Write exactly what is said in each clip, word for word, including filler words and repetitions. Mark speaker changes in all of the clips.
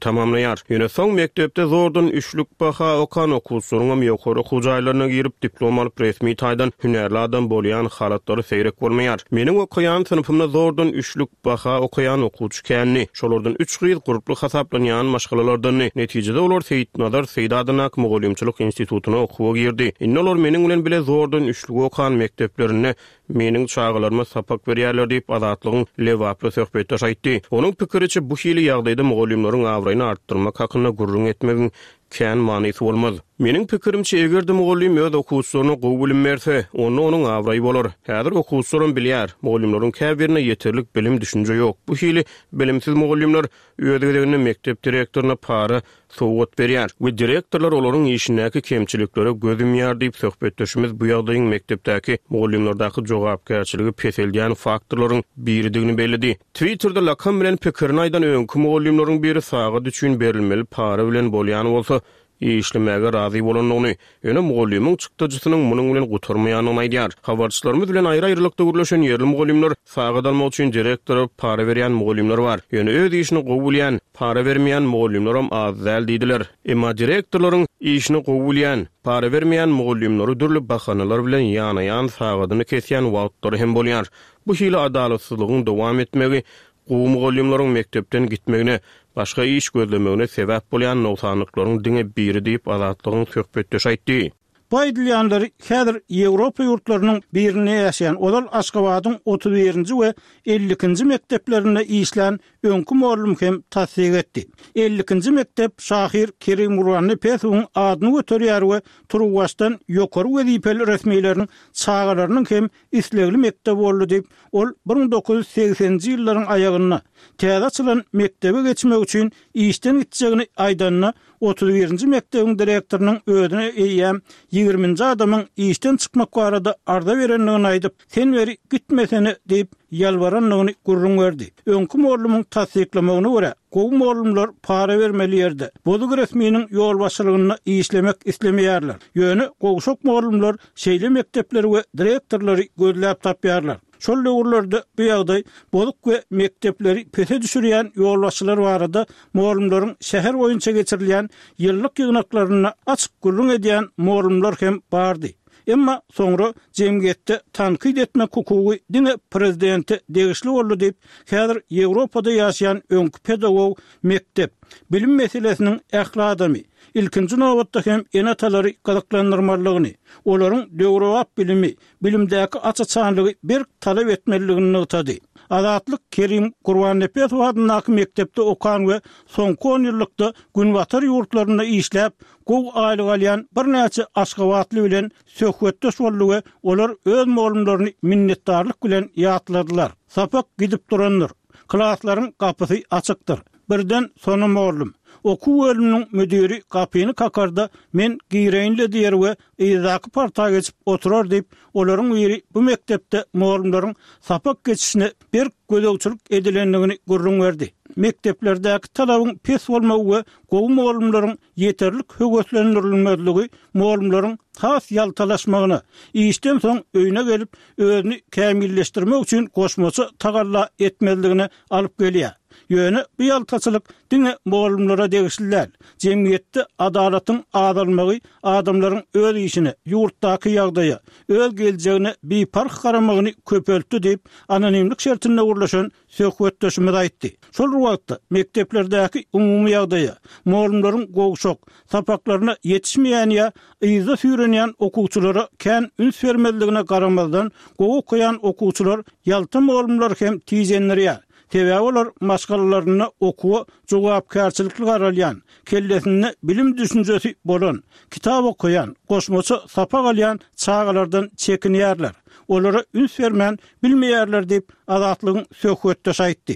Speaker 1: tamamlayar. Ýöne soň mekdepde zordan üçlük baha okan okuwçylaryň ýokary hujaýlaryna girip diplom alyp resmi taýdan hünärli adam bolýan halatlary seýrek bolmaýar. Meniň okuyan sınıfımda zordan üçlük baha okuyan okuwçy känni. Şolardan üç gyz gruply hasaplanýan maşgalalardan netijede olar Seyit Nazar Seydadynak Mogollumçylyk institutyna okuwa girdi. Indi olar meniň bilen bile zordan üçlük okan mekteplerine meniň çağlarıma sapak berýärler diýip azatlygyň lewaply söhbetde aýtdy. Onuň pikiriçe bu hili ýagdaýda Mogollumlaryň awraýyny artdyrmak hakyna gurrun etmegiň kän manysy bolmaz. Meniň pikirimçe egerde Mogollum öz okuwçylaryna gowy bilim berse, onu onuň awraýy bolar. Häzir okuwçylaryň bilýär, Mogollumlaryň käbirine ýeterlik bilim düşünje ýok. Bu hili bilimsiz Mogollumlar öýdegini mektep direktoryna para sowgat berýär. We direktorlar olaryň işindäki kemçiliklere gözüm ýar diýip söhbetdeşimiz bu ýagdaýyň mektepdäki Mogollumlardaky jogapkärçiligi peselýän faktorlaryň biridigini bellädi. Twitterda lakam bilen pikirini aýdan öňkü Mogollumlaryň biri sagat üçin berilmeli para bilen bolýan bolsa, işlemäge razy bolanyny, ýöne Mogollumyň çykdyjysynyň munyň bilen gutarmaýanyny aýdýar. Habarçylarymyz bilen aýry-aýrylykda gürleşen ýerli Mogollumlar sagat almak üçin direktor para berýän Mogollumlar bar. Ýöne öz işini gowulýan, para bermeýän Mogollumlaram az däl diýdiler. Emma direktorlaryň işini gowulýan, para bermeýän Mogollumlary dürli bahanalar bilen ýana-ýan sagadyny kesýän wagtlary hem bolýar. Bu hili adalatsyzlygyň dowam etmegi gowy Mogollumlaryň mektepden gitmegine, başga iş gözlemegine sebäp bolýan nowsanlyklaryň diňe biri diýip azatlygyň söhbetde aýtdy.
Speaker 2: Bu aýdylýanlary häzir Ýewropa ýurtlarynyň birine ýaşaýan olar Aşgabatyň otuz birinji we ellikinji mekteplerinde işlän öňkü Mogollum hem tasdik etdi. ellikinji mektep Şahir Kerim Gurbanly Pesowyň adyny göterýär we Turwaşdan ýokary wezipeli resmiýetleriniň çağalarynyň hem islegli mektep boldy diýip ol bir ming dokuz ýüz seksenji ýyllaryň aýagyna täze açylan mektebe geçmek üçin işden gitjegini aýdanyna otuz birinji mektebiň direktorynyň ödüne eýýän ýigirminji adamyň işden çykmak barada arda berenligini aýdyp, sen beri gitmeseni diýip ýalbaranlygyny gurrun berdi. Öňkü Mogollumyň tasdiklamagyna görä, gowy Mogollumlar para bermeli ýerde bozuk resmiýiniň ýol başçylygyna işlemek islemeýärler. Ýöne gowşok Mogollumlar şeýle mektepleri we direktorlary gözläp tapýarlar. Şol döwürlerde bu ýagdaý bozuk we mektepleri pese düşürýän ýolbaşçylar barada Mogollumlaryň şäher boýunça geçirilýän ýyllyk ýygnaklaryny açyk gurrun edýän Mogollumlar hem bardy. Emma soňra jemgyýetde tanqid etme hukugy diňe prezidenti degişli boldy diýip häzir Ýewropada ýaşaýan öňkü pedagog mektep bilim meselesiniň ähli adamy ilkinji nowatda hem enatalary gazaklandyrmalygyny, olaryň döwrewap bilimi, bilimdäki açyçanlygy bir talap etmeligini notady. Azatlyk Kerim Gurbanly Pesow adynaky mektepde okan we soňky on ýyllykda günbatar ýurtlaryna işläp, gowy aýlyk alýan bir näçe Aşgabatly bilen söhbetdeş boldy we olar öz Mogollumlaryny minnetdarlyk bilen ýatladylar. Sapak gidip duranlar, klaslaryň gapysy açykdyr. Birden sonu Mogollum oku bölüminiň müdiri kapyny kakarda men giýreýinle diýer we ýyzaky parta geçip oturar diýip olaryň biri bu mektepde Mogollumlaryň sapak geçişine bir gözegçilik edilenligini gurrun berdi. Mekteplerdäki talabyň pes bolmagy we gowy Mogollumlaryň ýeterlik höwetlendirilmezligi Mogollumlaryň has ýaltalaşmagyna, işden soň öýüne gelip özüni kämilleşdirmek üçin goşmaça tagalla etmezligine alyp gelýär. Ýöne bu ýaltaçylyk diňe Mogollumlara degişliler. Jemgyýetde adalatyň adalmagy adamlaryň öz işine, ýurtdaky ýagdaýa, öz geljegine bipark garamagyny köpeltdi diýip anonimlik şertinde gurlaşan söhbetdeşimiz aýtdy. Şol wagtda mekteplerdäki umumy ýagdaýa, Mogollumlaryň gowşok sapaklaryna ýetişmeýän ýa ýyza süýrenýän okuwçylara kän üns bermezligine garamazdan gowy okuyan okuwçylar ýalta Mogollumlar hem tijenler Tebe olar maşgalalarına okuwa jogapkärçilikli garalyan, kellesinde bilim düşünjesi bolan, kitap okuyan, goşmaça sapak alyan çağalardan çekinýärler. Olara üns bermän bilmeýärler diýip azatlygyň söhbetde aýtdy.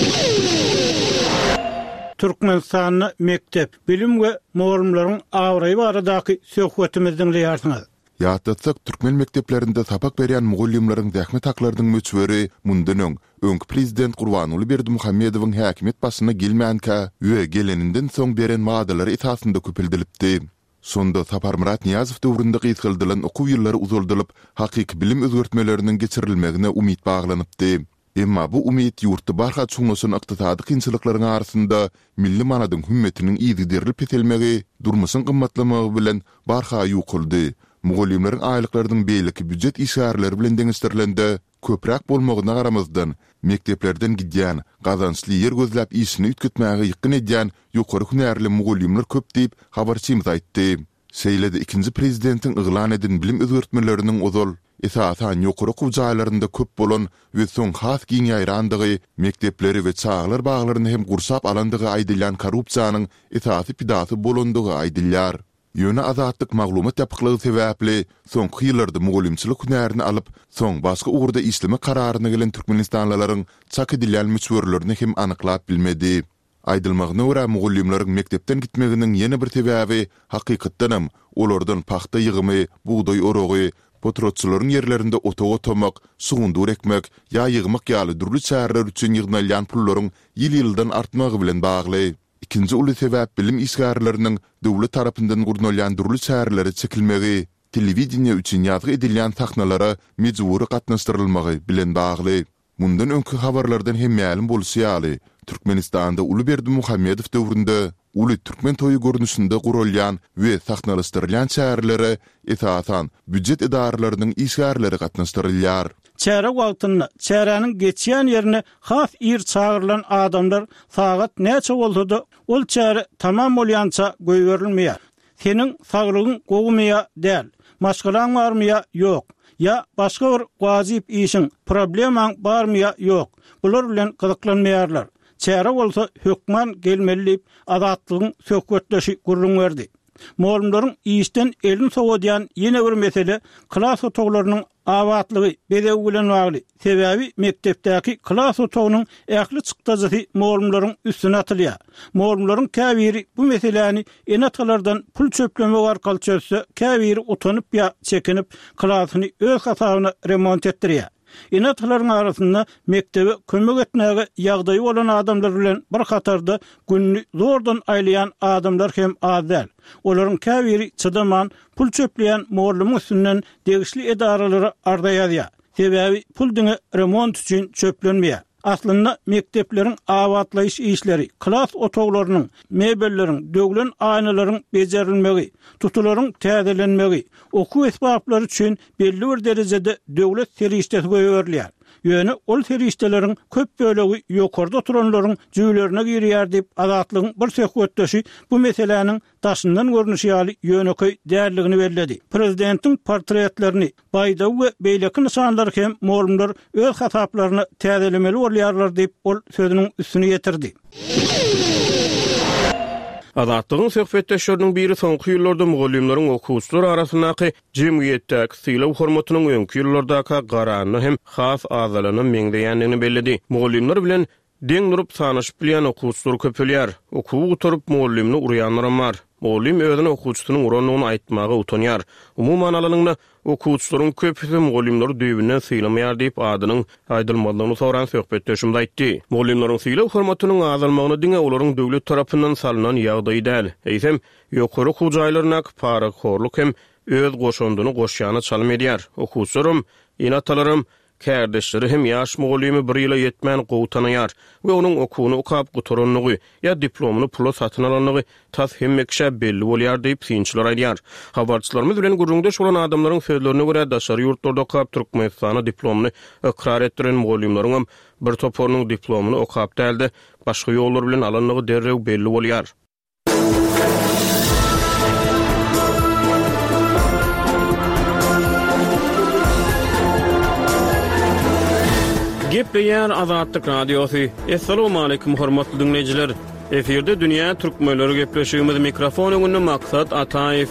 Speaker 2: Türkmenistanyň mektep, bilim we Mogollumlaryň awraýy baradaky söhbetimizden ýarsyňyz.
Speaker 3: Ýatdatsak türkmen mekteplerinde sapak berýän Mogollumlaryň zähmet haklarynyň müçberi mundan öňkü prezident Gurbanyly Berdimuhammedowyň häkimet başyna gelmänkä we geleninden soň beren wagdalary esasynda köpeldirilipdi. Sonda Sapar Murat Niyazow döwründe gyzgyldylan okuw ýyllary uzaldylyp, hakyky bilim özgertmeleriniň geçirilmegine umyt baglanypdy. Emma bu umyt ýurtda barha çuňlaşan ykdysady kynçylyklaryň arasynda milli manadyň hümmetiniň ýygyderilip petelmegi, durmuşyň gymmatlamagy bilen barha ýokuldy. Mugallimleriň aýlyklarynyň beýleki büdjet işgärleri bilen deňişdirilende köpräk bolmagyna garamazdan mekteplerden gidýän, gazançly ýer gözläp işini ütgütmäge ýykyn edýän ýokary hünärli mugallimler köp diýip habarçymyz aýtdy. Seýlede ikinji prezidentiň yglan edin bilim özgörtmeleriniň ozal esasany ýokary kujaýlarynda köp bolan we soň has giň ýaýrandygy mektepleri we çağlar baglaryny hem gursap alandygy aýdylan korrupsiýanyň esasy pidasy bolandygy aýdylýar. Ýöne azatlyk maglumat ýapyklygy sebäpli soňky ýyllarda mugallimçilik hünärini alyp, soň başga ugrda işleme kararyna gelen türkmenistanlylaryň çak edilýän müçwerlerini hem anyklap bilmedi. Aýdylmagyna görä mugallimleriň mektepden gitmeginiň ýene bir sebäbi hakykatdanam olardan paxta ýygymy, buğday orogy, potrotçylaryň ýerlerinde otog otamak, sugundur ekmek, ýa ýygmak ýaly durly çäherler üçin ýygnalýan pullaryň ýyl-ýyldan artmagy bilen bagly. İkinji uly sebäp bilim işgärleriniň döwlet tarapyndan gurnalýan durly çäherleri çekilmegi, telewizioniýa üçin ýazgy edilýän sahnalara mejburi gatnaşdyrylmagy bilen bagly. Mundan öňkü habarlardan hem ma'lum bolýaly, Türkmenistanda Ulyberdi Muhammedow döwründe uly türkmen toyu görnüşinde gurulýan we sahnalaşdyrylýan çäherlere esasan büdjet edaralarynyň işgärleri gatnaşdyrylýar.
Speaker 2: Çäre wagtyny, çäräniň geçýän ýerine has ir çağırılan adamlar sagat näçe bolsa-da ol çäre tamam bolýança göýberilmeýär. Seniň saglygyň gowmaya däl, maşgalaň barmya ýok. Ya başga bir wajyp işiň, problemaň barmya ýok. Bular bilen gyzyklanmaýarlar. Çäre bolsa hökman gelmeliyip azatlygyň söhbetleşi gurrun berdi. Mugallimleriň işden elini sowdyan ýene bir mesele klas otoglarynyň awatlygy bedew bilen bagly. Sebäbi mektepdäki klas otogynyň ähli çykdajy mugallimleriň üstüne atylýar. Mugallimleriň käbiri bu meseleni enatlardan pul çöplemek arkaly çözse, käbiri utanyp ýa çekinip klasyny öz hasabyna remont etdirýär. Enatlaryň arasynda mektebe kömek etmäge ýagdaýy bolan adamlar bilen bir hatarda günni zordan aýlayan adamlar hem az däl. Olaryň käbiri çydaman pul çöpleýän mugallimň üstünden degişli edaralary ardaýar. Sebäbi pul diňe remont üçin çöplenmeýär. Aslında mektepleriň awatlaýyş işleri, klas otoglarynyň, mebelleriň, döglen aýnalaryň bejerilmegi, tutularyň täzelenmegi, okuw esbaplary üçin belli bir derejede döwlet serişdesi goýberýär. Ýöne ol serişdeleriň köp bölegi ýokarda oturanlaryň jüýlerine girýär diýip azatlygyň bir söhbetdeşi bu meseleniň taşyndan görnüşýäli ýöneköy därligini bellädi. Prezidentiň portretlerini, baýdaw we beýleki nyşanlary hem mugallimler öz hasaplaryny täzelemeli bolýarlar diýip ol sözüniň üstüne ýetirdi.
Speaker 1: Azatlygyň söhbetdeşleriniň biri soňky ýyllarda mugallimleriň okuwçylar arasyndaky jemgyýetdäki sylaw hormatynyň öňki ýyllardaky garanyny hem has azalanyny meňdeýändigini bellidi. Mugallimler bilen deň durup sanaşyp bilýän okuwçylar köpelýär. Okuw oturup mugallimni urýanlar bar. Mugallim özüne okuwçysynyň uranyny aýtmagy utanýar. Umuman alanyňda okuwçylaryň köpüsi mugallimleri düýbünden syýlamaýar diýip adynyň aýdylmalygyny soran söhbetdeşimde aýtdy. Mugallimleriň syýlaw hormatynyň azalmagyny diňe olaryň döwlet tarapyndan salynan ýagdaý däl. Eýsem ýokary hujaýlaryna para horluk hem öz goşandyny goşýany çalym edýär. Okuwçylarym, enatalarym, kärdeşleri hem ýaş mugallimy bir ýyla ýetmän gowtanaýar we onuň okuwyny okap guturanlygy ýa diplomyny pula satyn alanlygy tas hemmekşe belli bolýar diýip synçylar aýdýar. Habarçylarymyz bilen gurrundaş bolan adamlaryň sözlerine görä daşary ýurtlarda okap Türkmenistana diplomyny ikrar etdiren mugallimleriň bir topornyň diplomyny okap däldi, başga ýollar bilen alanlygy derrew belli bolýar. Gepleýär Azatlyk Radiosu. Assalamu alaykum hormatly dinleyijiler. Eferde dünýä türkmenleri gepleşigimiz mikrofon öňünde maksat Ataýew.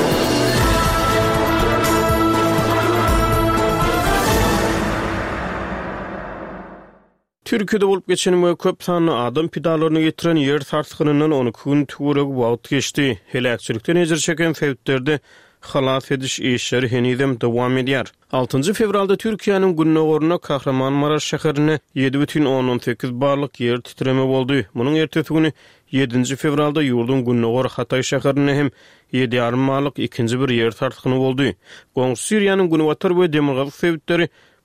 Speaker 1: Türkiýede bolup geçen we köp sanly adam pidalaryny getiren ýer sarsgynyndan ony gün türeg wagt geçdi. Helakçylykdan ejir çeken sebäplerde halas ediş işleri henizem dowam edýär. altıncı fevralda Türkiýanyň Günnogoruna Kahramanmaraş şäherine ýedi бүтүn onuň sekiz barlyk ýer titreme boldy. Munyň ertesi güni ýedinji fevralda ýurdun Günnogor Hatay şäherine hem ýedi ýarym barlyk ikinji bir ýer sarsgyny boldy. Goňşy Siriýanyň Günwatar we Demirgazyk sebäpleri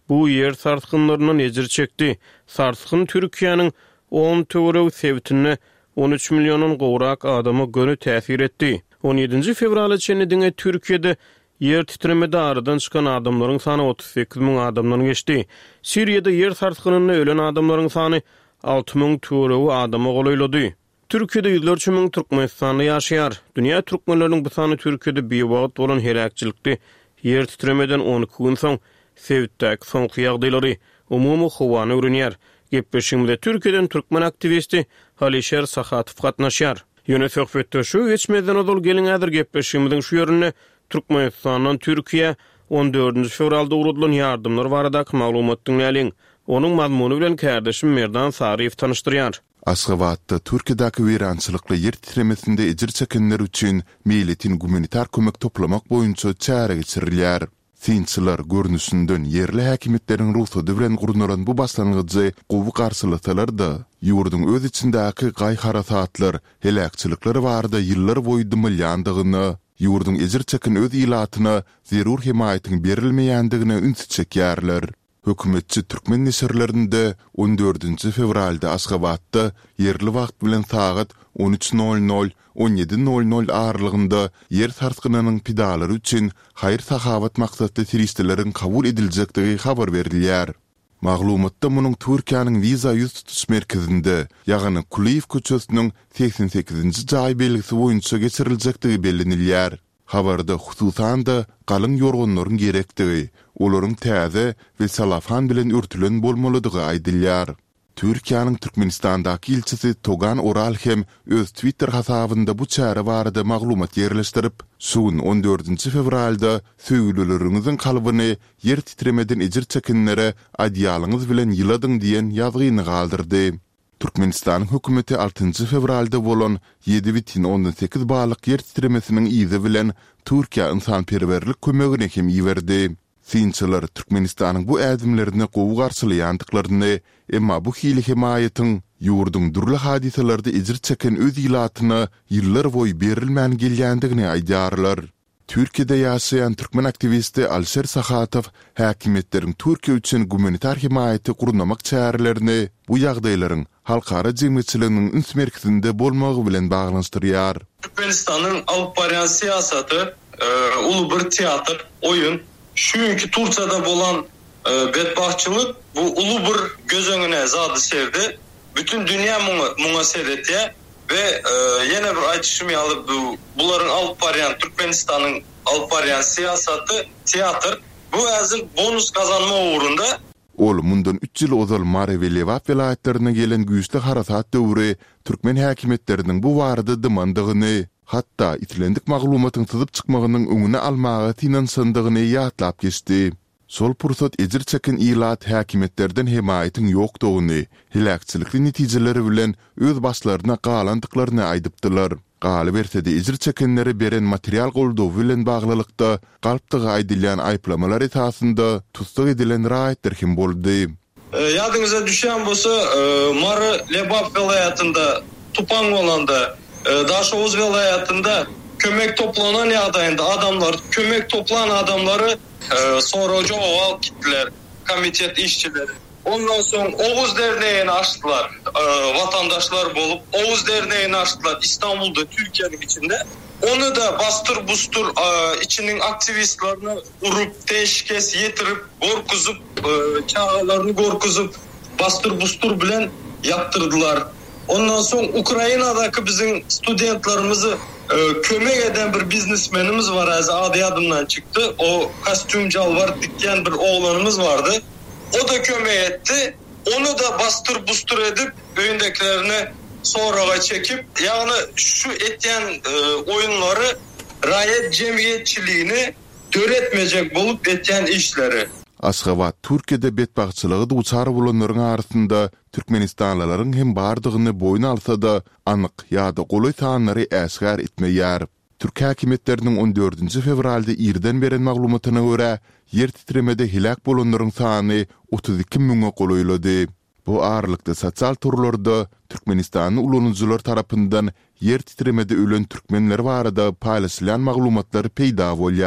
Speaker 1: bu yer sarsgınlarynyň ejir çekdi. Sarsgyn Türkiýanyň on töwereg sebitine on üç milyon gowrak adamy göni täsir etdi. on ýedinji fevral çenediňe Türkiýede yer titremede aradan çıkan adamlaryň sany otuz sekiz min adamdan geçdi. Siriýede yer sarsgynynda ölen adamlaryň sany alty min töweregi adamy golaýlady. Türkiýede ýüzlerçe min Türkmenistanda ýaşaýar. Dünýä türkmenleriniň bu sany Türkiýede beýwagt bolan heräkçilikdi. Yer titremeden on iki gün soň Sewitdäki soňky ýagdaýlary umumy howany öwrenýär. Gepleşigimizde Türkiýeden türkmen aktivisti Halişer Sahatow gatnaşýar. Ýöne söhbetde şu geçmeden odul gelin ädir gepleşigimiziň şu ýerine Türkmenistandan Türkiýe on dördünji fevralda urulan ýardymlar baradaky maglumat dinläliň. Onuň mazmuny bilen kärdeşim Merdan Saryýew tanışdyrýar.
Speaker 3: Aşgabatda Türkiýedäki weýrançylykly ýer titremesinde ejir çekenler üçin milletin gumanitar kömek toplamak boýunça çäre geçirilýär. Sinçiler görnüşinden yerli häkimetleriň ruhsady bilen gurunaran bu başlangyjy gowy garşylasalar-da, ýurdun öz içindäki gaý-harasatlar, helakçylyklary barada ýyllar boýy dymylýandygyny, ýurdun ejir çeken öz ilatyna zerur himayatyň berilmeýändigine üns çekýärler. Hökümetçi Türkmen neşirlerinde on dördünji fevralda Aşgabatda yerli wagt bilen saat on üç nol nol on ýedi nol nol aralygynda yer sarsgynynyň pidalary üçin haýır sahawat maksatly turistleriň kabul ediljekdigi habar berilýär. Maglumatda munyň Türkiýanyň wiza ýüz tutuş merkezinde, ýagny Kuliýew köçesiniň seksen sekizinji jaý belgisi boýunça geçiriljekdigi bellenilýär. Habarda hususan da galyň ýorgunlaryň gerektigi, olaryň täze we salafan bilen örtülen bolmalydygy aýdylýar. Türkiýanyň Türkmenistandaky ilçisi Togan Oral hem öz Twitter hasabynda bu çäre barada maglumat ýerleşdirip, şuň on dördünji fevralda söýüleleriňiziň kalbyny yer titremeden ejir çekenlere adýalyňyz bilen ýyladyň diýen ýazgyny galdyrdy. Türkmenistan hökümeti altynji fevralda bolan ýedi bitin on sekiz balyk yer titremesiniň izi bilen Türkiýa ynsanperwerlik kömegine hem ýiberdi. Sinçiler Türkmenistanyň bu ädimlerini gowy garşylaýandyklaryny, emma bu hili himayatyň ýurdun durly hadiselerde ejir çeken öz ilatyna ýyllar boýy berilmän gelýändigini aýdarlar. Türkiýede ýaşaýan türkmen aktivisti Alişer Sahatow häkimetleriň Türkiýe üçin gumanitar himayaty gurnamak çärelerini bu ýagdaýlaryň halkara jemgyýetçiliginiň üns merkezinde bolmagy bilen baglanşdyrýar.
Speaker 4: Türkmenistanyň alyp barýan siýasaty uly bir teatr, oýun. Şünkü Turçada bolan e, bedbahtçılık bu ulu bir göz önüne zady serdi. Bütün dünya muňa muňa seyretdi ve e, yine bir aýdyşymy alyp bu bularyň alyp barýan Türkmenistanyň alyp barýan siýasaty teatr bu äzir bonus kazanma uğrunda.
Speaker 3: Ol mundan üç ýyl ozal Mare we Lewat vilayetlerine gelen güýçli harasat döwri türkmen häkimetleriniň bu barada dymandygyny, hatta itilendik maglumatyň tyzyp çykmagynyň öňüne almagy tinansandygyny ýatlap geçdi. Sol pursat ejir çeken ilat häkimetlerden himayatyň ýokdugyny, hilakçylyk netijeleri bilen öz başlaryna galandyklaryny aýdypdylar. Galy bersede ejir çekenleri beren material goldaw bilen baglylykda galpdygy aýdylýan aýplamalar esasında tutsak edilen raýatlar hem boldy.
Speaker 4: Ýadyňyza düşýän bolsa, Mary Lebap vilayatynda Tupan bolanda, Daşovuz vilayatynda kömek toplanan ýagdaýynda adamlar, kömek toplanan adamları sonra jogap gitdiler, komitet işçileri. Ondan soň Oğuz derneğini açdylar, vatandaşlar bolup Oğuz derneğini açdylar İstanbul'da, Türkiýanyň içinde. Onu da bastır bustur içinin aktivistlerini urup, teşkes yetirip, gorkuzup, çağlarını gorkuzup, bastır bustur bilen yaptırdılar. Ondan soň Ukrainadaky bizim studentlarımızı e, kömek eden bir biznesmenimiz var, az ady adımdan çıktı. O kostüm jalvar dikken bir oğlanımız vardı. O da kömek etti. Onu da bastır bustur edip öýündekilerini sonraga çekip, yani şu etyen e, oyunları raýat jemgyýetçiligini döretmejek bolup etyen işleri.
Speaker 3: Aşgabat Türkiýede bedbahtçylygy duçar bolanlaryň arasynda Türkmenistanlylaryň hem bardygyny boýna alsa da anyk ýa-da goly sanlary äsgär etmeýär. Türk häkimetleriniň on dördünji fevralda irden beren maglumatyna görä yer titremede hilak bolanlaryň sany otuz iki miňe golaýlady. Bu aralykda sosial turlarda Türkmenistanyň ulanyjylar tarapyndan yer titremede ölen türkmenler barada paýlaşylan maglumatlar peýda bolýar.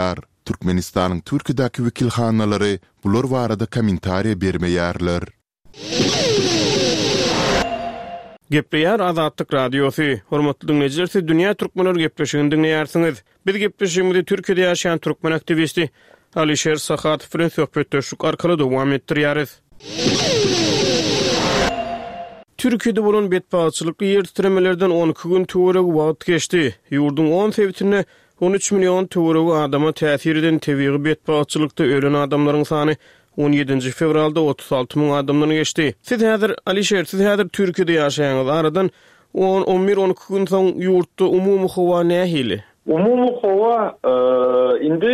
Speaker 3: Türkmenistanyň Türkiýedäki wekilhanalary bular barada kommentariýa bermeýärler.
Speaker 1: Gepleýär Azatlyk Radiosu. Hormatly dinleýijiler, dünýä türkmenler gepleşigini dinleýärsiňiz. Biz gepleşigimizi Türkiýede ýaşaýan türkmen aktivisti Alişer Sahatyw bilen söhbetdeşik arkaly dowam etdirýäris. Türkiýede bolan betbaçylykly ýer titremelerden on iki gün töwereg wagt geçdi. Ýurdun on sebitinde on üç million töwereg adama täsir eden tebigi betbaçylykda ölen adamlaryň sany on ýedinji fevralda otuz alty ming adamdan geçdi. Siz häzir Alişer, siz häzir Türkiýede ýaşaýaňyz, aradan on on bir on iki gün soň ýurtda umumy howa nähili?
Speaker 4: Umumy howa indi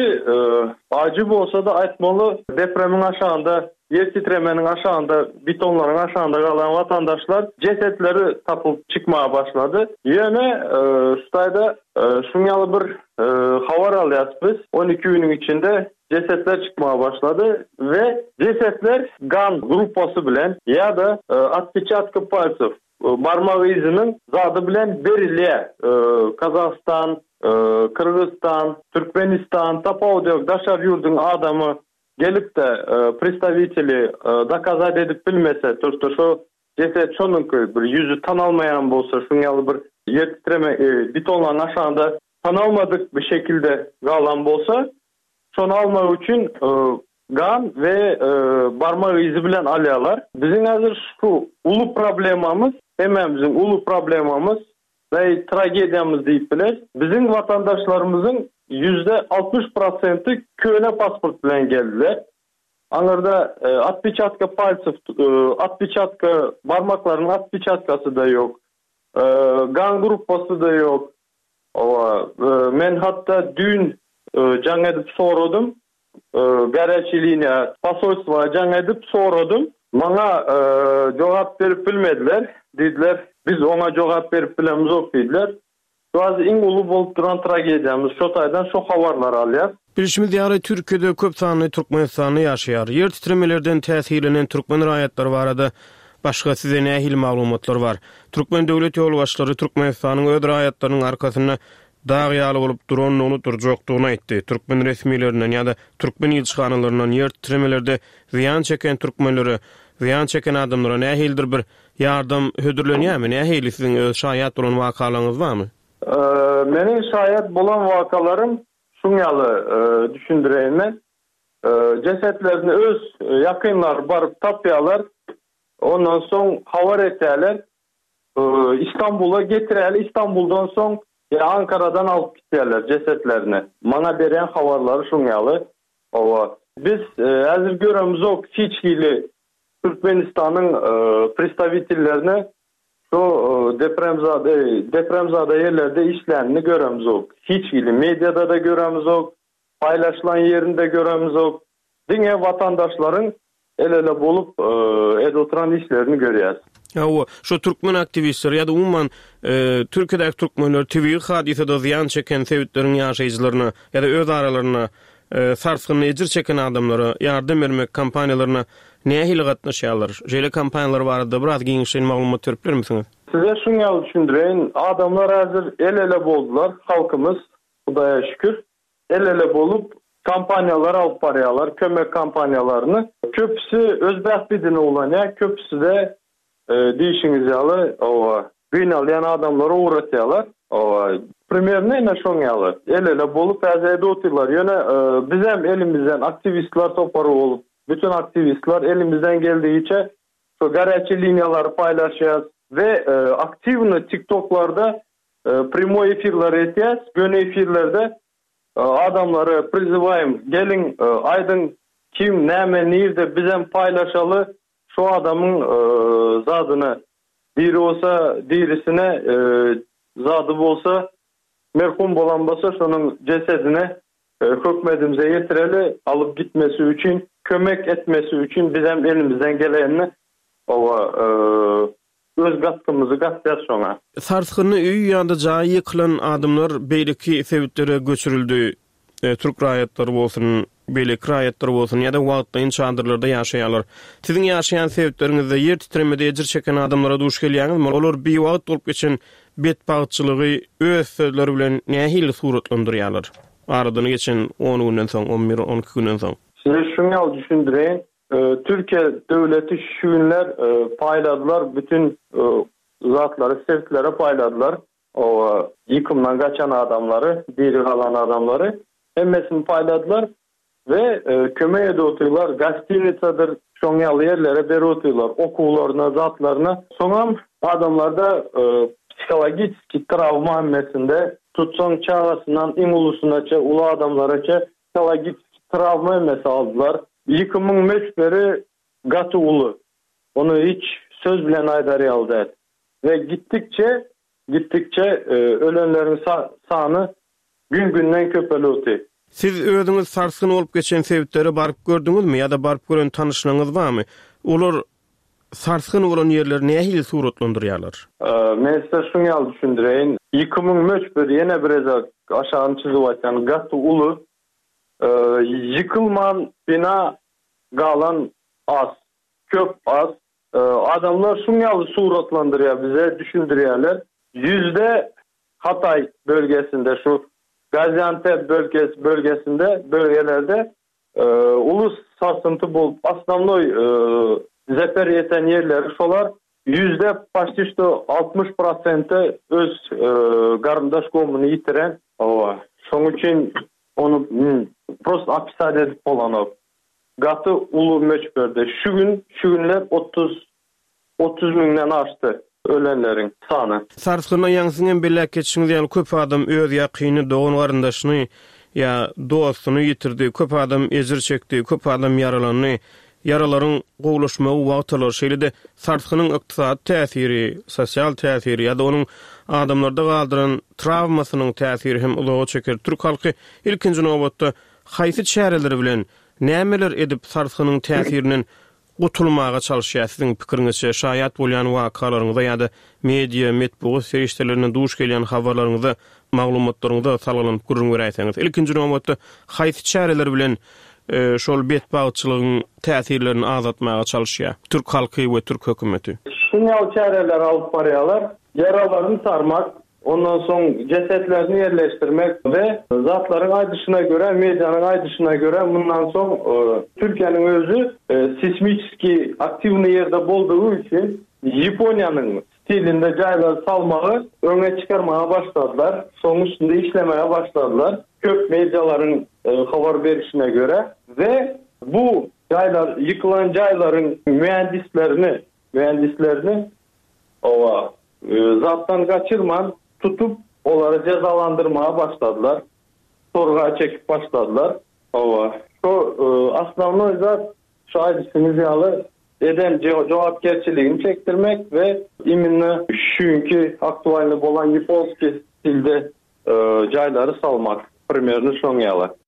Speaker 4: ajy bolsa da aýtmaly, depremiň aşagynda, yer titremeniň aşagynda, betonlaryň aşagynda galan watandaşlar cesetleri tapyp çykmağa başlady. Ýöne şuýda şuňaly bir habar alýarsyz. on iki güniň içinde cesetler çıkmaya başladı ve cesetler gan gruppası bilen ya da atpichatka palcev barmak izinin zadı bilen berilýär. Kazakistan, Kırgızstan, Türkmenistan, tapawdyk daşar ýurdun adamı gelip de представители dokazat edip bilmese, törtü şu ceset şonunky bir ýüzü tanalmayan bolsa, şuňaly bir yer titreme betonlaryň aşagynda tanalmadyk bir şekilde galan bolsa, şonu almak için e, gan ve e, barmak izi bilen alýarlar. Bizim hazır şu ulu problemamız, hemen bizim ulu problemamız ve tragediyamız diýip biler. Bizim vatandaşlarımızın yüzde altmış prosenti köne pasport bilen geldiler. Anlarda e, atpichatka palcev, e, atpichatka barmakların atpichatkası da yok. E, gan gruppası da yok. O, e, men hatta dün jaň edip soradym. Garячий linia pasolstva jaň edip soradym. Maňa jogap berip bilmediler. Dediler, biz ona jogap berip bilemiz ok dediler. Şuaz iň ulu bolup duran tragediyamız şo taýdan şo habarlar alýar.
Speaker 1: Bilişimiz ýary Türkiýede köp sanly türkmenistany ýaşaýar. Yer titremelerden täsirlenen türkmen raýatlary barada başga size nähil maglumatlar bar? Türkmen döwlet ýol başlary Türkmenistanyň öz raýatlarynyň arkasyna dağyalı bolup duran onu durjokdugyny aýtdy. Türkmen resmiýetlerinden ýa-da türkmen ýylçyhanalarynyň ýer titremelerde ziýan çeken türkmenleri, ziýan çeken adamlara nähildir bir ýardam hödürlenýärmi? Nähili siziň öz şaýat bolan wakalaryňyz barmy?
Speaker 4: Meniň şaýat bolan wakalarym şuňaly düşündireyim men. Cesetlerini öz yakınlar barıp tapýarlar. Ondan soň habar etýärler. İstanbul'a getirýärler. İstanbul'dan soň ya Ankara'dan alıp gittiler cesetlerini. Mana beren habarları şuňaly. Owa biz hazır göremiz ok hiçgili Türkmenistan'ın e, представительlerini şu e, depremzade depremzade yerlerde işlerini göremiz ok. Hiçgili medyada da göremiz ok. Paylaşılan yerinde göremiz ok. Diňe vatandaşların el ele bolup e, ed oturan işlerini görýäs.
Speaker 1: Ya o şu türkmen aktivistler ya da umman e, Türkiýedäki türkmenler tebigi hadisede ziýan çeken sebäpleriň ýaşaýjylaryna ya da öz aralaryna e, sarsgyny ejir çeken adamlara ýardam bermek kampaniýalaryna nähili gatnaşýarlar? Jele kampaniýalar barada biraz giňişen maglumat berip bermisiňiz?
Speaker 4: Size şuňaly düşündireýin, adamlar hazır el ele boldular, halkymız Hudaýa şükür el ele bolup kampaniýalar alyp barýarlar, kömek kampaniýalaryny. Köpüsi öz bäxtidini ulanýar, köpüsi de e, diýişiňiz ýaly, owa gynalýan adamlara uğratýarlar. Owa primerne näme şoňaly. El ele bolup häzir oturlar. Ýöne e, biz hem elimizden aktivistler topary bolup, bütün aktivistler elimizden geldiğiçe şu garячий liniýalary paýlaşýar ve e, aktivni TikTok'larda e, primoy efirler etýäs. Gönü efirlerde e, adamları prizywayım, gelin e, aýdyň kim näme nirde bizem paýlaşaly. Şu adamın e, zadyny biri olsa dirisine e, zadı bolsa merhum bolan bolsa şonun cesedine e, hökmedimize yetireli alıp gitmesi üçün kömek etmesi üçün bizem elimizden gelenini owa e, öz gatkymyzy gatýar şoňa.
Speaker 1: Sarsgyny üý ýa-da jaý ýykylan adamlar beýleki sebäplere göçürildi. E, Türk raýatlary bolsun, beýleki raýatlary bolsun ýa-da wagtlaýyn çadırlarda ýaşaýarlar. Siziň ýaşaýan sebäpleriňizde ýer titremede ejir çeken adamlara duş gelýäňizmi? Olar bir wagt bolup geçen betbagçylygy öz sözleri bilen nähili suratlandyrýarlar? aradan geçen on günden soň, on bir on iki günden soň.
Speaker 5: Size şunu düşündüreyim. Ee, Türkiye devleti şu günler e, payladılar. Bütün e, zatları, sertlere payladılar. O e, yıkımdan kaçan adamları, diri kalan adamları. Hemmesini payladılar. Ve e, kömeğe de oturuyorlar. Gazetinisadır, şonyalı yerlere beri oturuyorlar. Okullarına, zatlarına. Sonra adamlar da e, psikologik travma hemmesinde tutson çağasından imulusuna, ulu adamlara psikologik travma hemmesi aldılar. Yıkımın meçberi gatı ulu. Onu hiç söz bilen aydari aldı. Ve gittikçe gittikçe e, ölenlerin sa- sağını gün günden köpeli otuyor.
Speaker 1: Siz özüňiz sarsyn bolup geçen sebepleri barıp gördüňizmi ýa-da barıp gören tanışlaryňyz barmy? Olar sarsyn bolan ýerler nähili suratlandyrýarlar?
Speaker 5: Ee, men size şunu ýaly düşündireýin. Yıkımın möçberi ýene birezak aşağı çizip aýtsan gatı ulu. Ee, yıkılman bina galan az, köp az. Ee, adamlar şunu ýaly suratlandyrýar bize, düşündirýärler. Yüzde Hatay bölgesinde, şu Gaziantep bölgesi bölgesinde, bölgelerde e, ulus sarsıntı bulup aslanloy e, zeper yeten yerler şolar yüzde paştişte altmış prosenti öz e, garındaş komunu yitiren ova. Şoň üçin onu hmm, prost apisade edip bolanok. Gatı ulu möçberde şu gün şu günler otuz otuz müňden aşdy ölenlerin sany.
Speaker 1: Sarskyna ýaňsyňyň belä keçiňiz ýaly köp adam öz ýakyny dogan garyndaşyny ýa dostuny ýitirdi, köp adam ezir çekdi, köp adam yaralandy. Yaralaryň gowlaşmagy wagtlar şeýle-de sarskynyň ykdysady täsiri, sosial täsiri ýa-da onuň adamlarda galdyran travmasynyň täsiri hem uzağa çeker. Türk halky ilkinji nowbatda haýsy çäreleri bilen nämeler edip sarskynyň täsirinden gutulmaga çalışýar. Siziň pikiriňizçe şaýat bolýan wakalaryňyza ýa-da media, metbuat serişdelerinden duş gelýän habarlaryňyza, maglumatlaryňyza salgynyp görüňeräýseniz. Ilkinji nowbatda haýsy çäreler bilen e, şol betbagyçylygyň täsirlerini azatmaga çalışýar Türk halky we Türk hökümeti?
Speaker 5: Şunyalı çäreler alıp barýarlar. Yaralarını sarmak, ondan soň cesetlerini yerleştirmek ve zatların aýdyşyna göre, medianın aýdyşyna göre bundan soň e, Türkiýanyň özü e, sismiki aktivny ýerde bolduğu için Japoniýanyň stilinde jaýlar salmagy öňe çykarmaga başladylar. Soň üstünde işlemeye başladylar. Köp medialaryň e, habar berişine göre ve bu jaýlar, yıkılan jaýlaryň mühendislerini mühendislerini ova e, zattan kaçırman tutup onları cezalandırmaya başladılar. Sorguya çekip başladılar. Ova. Şu e, aslanlı zat şu aydısınız yalı eden cevapkerçiliğini çektirmek ve iminle şünkü aktualini bolan Yipolski stilde e, cayları salmak. Primerini şoň ýaly.